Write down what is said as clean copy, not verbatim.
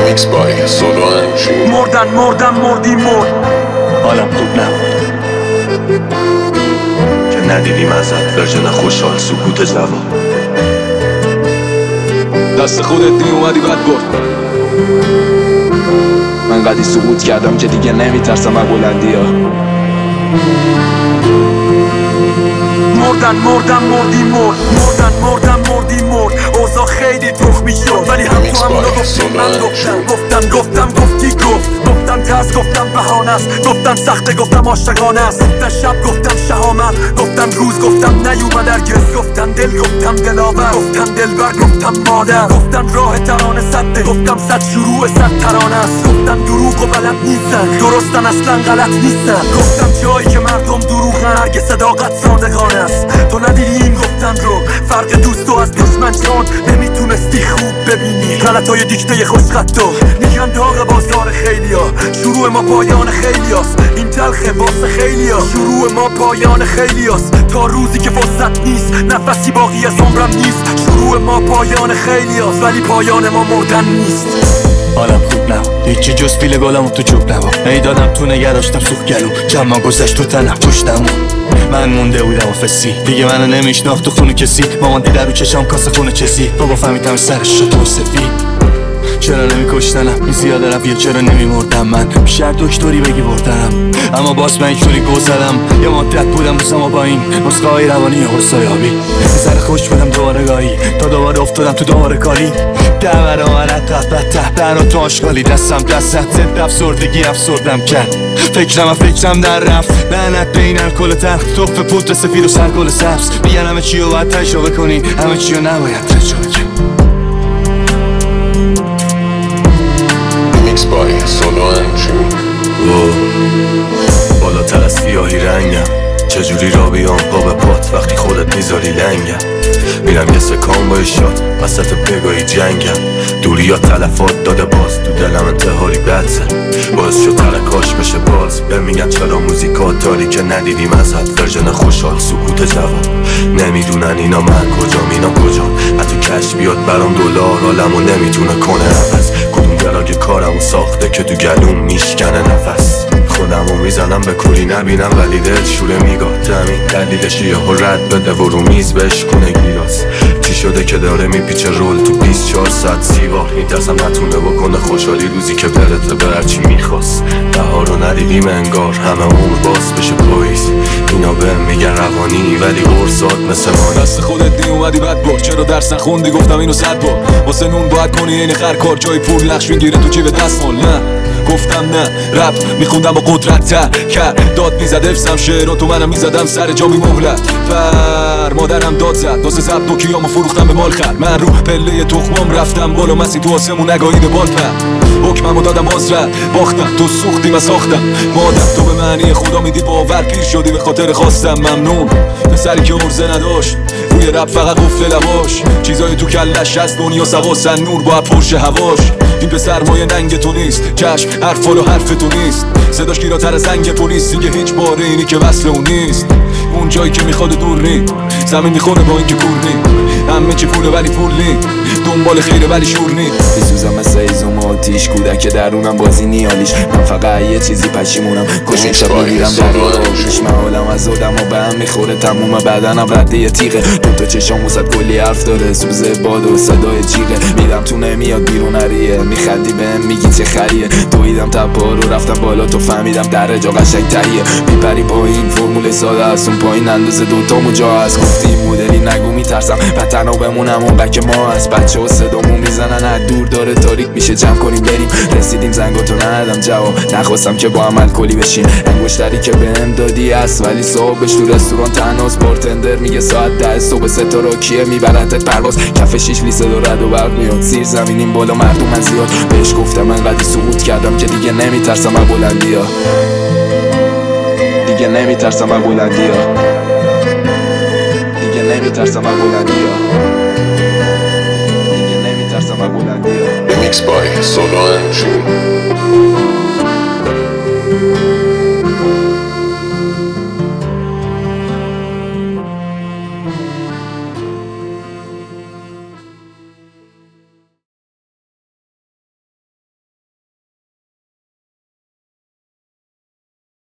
Remix by Solo Angie. مردیم حالم خوب نبود که ندیدیم ازت ورژن خوشحال سکوت جواب. دست خودت دی اومدی بد برد. من قدی سقوط کردم که دیگه نمیترسم از بلندی ها. مردیم اوضاع خیلی تخمی شد، ولی هم تو همونو گفتی من گفتم ترس، گفتم بهانه است، گفتم سخته، گفتم عاشقانه است، گفتم شب، گفتم شهامت، گفتم روز، گفتم نیومد هرگز، گفتم دل، گفتم دلاور، گفتم دلبر، گفتم مادر، گفتم راه ترانه سده، گفتم صد شروع صد ترانه است، گفتم دروغ و بلد نیستن، درستن اصلا غلط نیستن، گفتم جایی که مردم دروغن هرگز صداقت صادقانه است. تو ندیدی این گفتم رو، فرق دوست و از دشمن چون نمیتونستی خوب ببینی غلطای دیکته خوشخطو. میگن داغ بازار خیلیا، شروع ما پایان خیلیاست، این تلخه واسه خیلیا، شروع ما پایان خیلیاست، تا روزی که فرصت نیست، نفسی باقی از عمرم نیست، شروع ما پایان خیلیاست، ولی پایان ما مردن نیست. حالم خوب نبود، هیچی جز پیل گلمو تو جوب نبود، ایدادم تو نگراشتم سوخ گلوم، جمع گذشت تو تنم پشتمون، من مونده بودم و فسی دیگه منو نمیشناخت تو خونه کسی، مامان دیده رو چشام کاسه خونه چسی، بابا فهمیدم سرش شد تو سفید. چرا نمیکشتنم این زیاده رفت، یا چرا نمیمردم من بیشتر دکتری بگی بردم، اما باز من اینجوری گذرم یه مدت بودم دوستم و با این نسخه های روانی حسایابی، سر خوش بودم دوباره گاهی تا دوباره افتادم تو دوباره کاری، دور آمرد قفبت تحت تو آشغالی، دستم دستت زد افسردگی افسردم کرد، فکرم در رفت، لعنت بین الکل تلخ، توف پودر سفید و سرگل سبز، میگن همه چی رو باید تجربه کنین، همه چی رو نباید تجربه کنین. Remix by Solo Angie. بالاتر از سیاهی رنگم، چجوری را بیام پا به پات وقتی خودت میذاری لنگم، میرم یه سکان با شات وسط بگاهی جنگم، دوری یا تلفات داده باز تو دلم انتحاری بدزه، باعث شد ترکاش بشه باز به میگن چرا موزیکات داری که ندیدیم ازت ورژن خوشحال سکوت جواب. نمیدونن اینا من کجام اینا کجام، حتی کش بیاد برام دلار عالمو نمیتونه کنه عوض، کدوم دراگ کارمو ساخته که تو گلوم میشکنه نفس، خودمو میزنم به کوری نبینم ولی دل شوره میگاه تمین، دلیلش یه رد بده و رو میز بهش کنه گیراس، چی شده که داره میپیچه رول تو 24 ساعت سیوار، میترسم نتونه بکنه خوشحالی روزی که برته به هرچی میخواست، بهار رو ندیدیم انگار همه عمر باز بشه پاییز، اینا به میگن روانی ولی قرصات مثل ما. دست خودت دی اومدی بد برد، چرا درس نخوندی گفتم اینو 100 بار، واسه نون باید کنی این خر کار، جای پول نقش میگیره تو جیب دستمال، نه گفتم نه رپ میخوندم با قدرت کرد، داد میزد حفظم شعر و تو منم میزدم سر جا بی مهلت، مادرم داد زد واسه ضبط و کیامو فروختم به مال خر، من رو پله تخمام رفتم بالا مسی تو آسمون نگاهید بال پر، حکممو دادم باز رد باختم تو سوختی و ساختم، مادر تو به معنی خدا میدی باور پیر شدی به خاطر خواستم، ممنون پسری که عرضه نداشت روی رپ فقط قفل لباش، چیزای تو کلش از دنیا سواسن نور با پرش هواش، این پسر مایه ننگ تو نیست، چشم حرف و حرف تو نیست، صداش گیراتر از زنگ پلیس، دیگه هیچ باره اینی که وصل اون نیست، اون جایی که میخواد دور نی، زمین میخونه با این که کور نی، همه چی پوله ولی پول نی، دنبال خیره ولی شور نی، بسوزم مثل ایزوم آتیش، کودک درونم بازی نیالیش، من فقط یه چیزی پشیمونم، کشون شب میگیرم دریا آبیش، من حالم از آدم و به هم میخوره، تموم بدنم رده یه تیغه، دوتا چشام وسط کلی حرف داره، سوزه باد و صدای جیغه، میرم تو نمیاد بیرون هریه، میخندی بهم میگی چه خریه، دویدم تپا رو رفتم بالا تو فهمیدم در جا قشنگ تهیه، میپری پایین فرمول ساده است، اون پایین اندازه دوتامو جا هست، گفتی این مدلی نگو میترسم و تنها بمونم اون بک ما هست، بچه ها صدامو میزنن از دور داره تاریک میشه، جمع کنیم بریم، رسیدیم زنگاتو ندادم جواب، نخواستم که با عمل کلی بشین، انگشتری که بهم دادی است ولی صاحبش تو رستوران تنهاست، بارتندر میگه ساعت 10 صبح ستاره کیه میبرندت پرواز، کف شیش لیسه دو رد و برق میاد، زیر زمینیم بالا مردم از زیاد، بهش گفتم من قدی سقوط کردم که دیگه نمیترسم از بلندی ها، دیگه نمیترسم از بلندی ها، دیگه نمیترسم از بلندی ها، دیگه نمیترسم از بلندی ها. Remix by Solo Angie.